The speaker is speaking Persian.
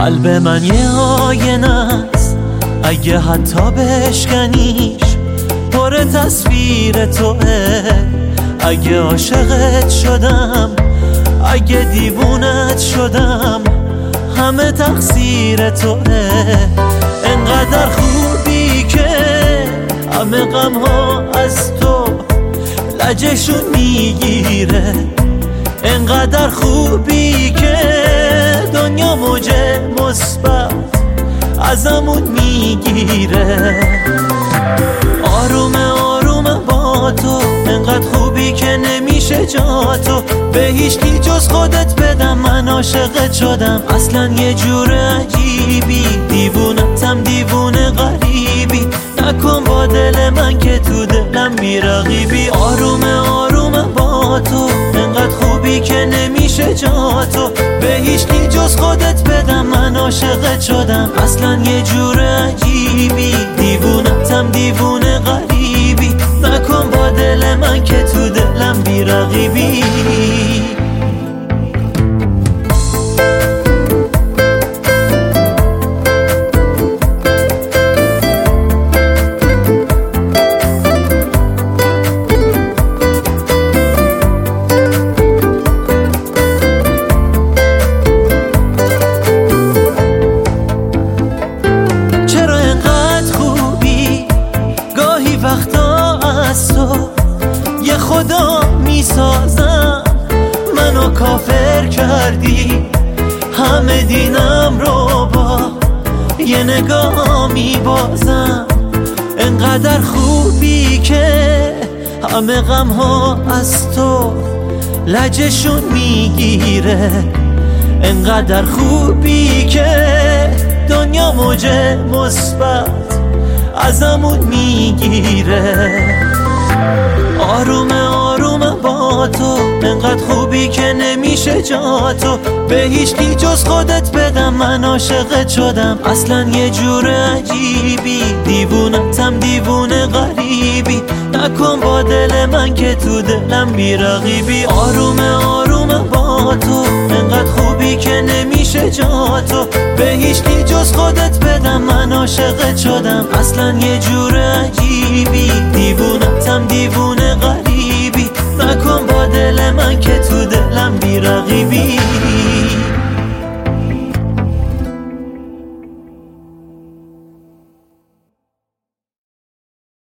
قلب من یه آینه است، اگه حتی بشکنیش پر تصویر توه. اگه عاشقت شدم، اگه دیوونت شدم، همه تقصیر توه. انقدر خوبی که همه غم ها از تو لجشون میگیره. انقدر خوبی که دنیا موج مثبت ازمون میگیره. آرومه آرومه با تو، انقدر خوبی که نمیشه جا تو به هیچکی جز خودت بدم. من عاشقت شدم اصلا یه جور عجیبی، دیوونتم دیوونه غریبی. نکن با دل من که تو دلم بی‌رقیبی. آرومه آرومه با تو، انقدر خوبی که نمیشه جا تو به هیچکی جز خودت بدم. من عاشقت شدم اصلا یه جور عجیبی، دیوونتم دیوونه غریبی. نکن با دل من که تو دلم بی‌رقیبی. وقتا از تو یه خدا میسازم، منو کافر کردی. همه دینم رو با یه نگاه میبازم. انقدر خوبی که همه غم ها از تو لجشون میگیره. انقدر خوبی که دنیا موج مثبت ازمون میگیره. آرومه آرومه با تو، انقدر خوبی که نمیشه جا تو به هیچکی جز خودت بدم. من عاشقت شدم اصلا یه جور عجیبی، دیوونتم دیوونه غریبی. نکن با دل من که تو دلم بی‌رقیبی. آرومه آرومه با تو، انقدر خوبی که نمیشه جا تو به هیچکی جز خودت بدم. من عاشقت شدم اصلا یه جور عجیبی، دیوونتم دیوونه غریبی. نکن با دل من که تو دلم بی‌رقیبی.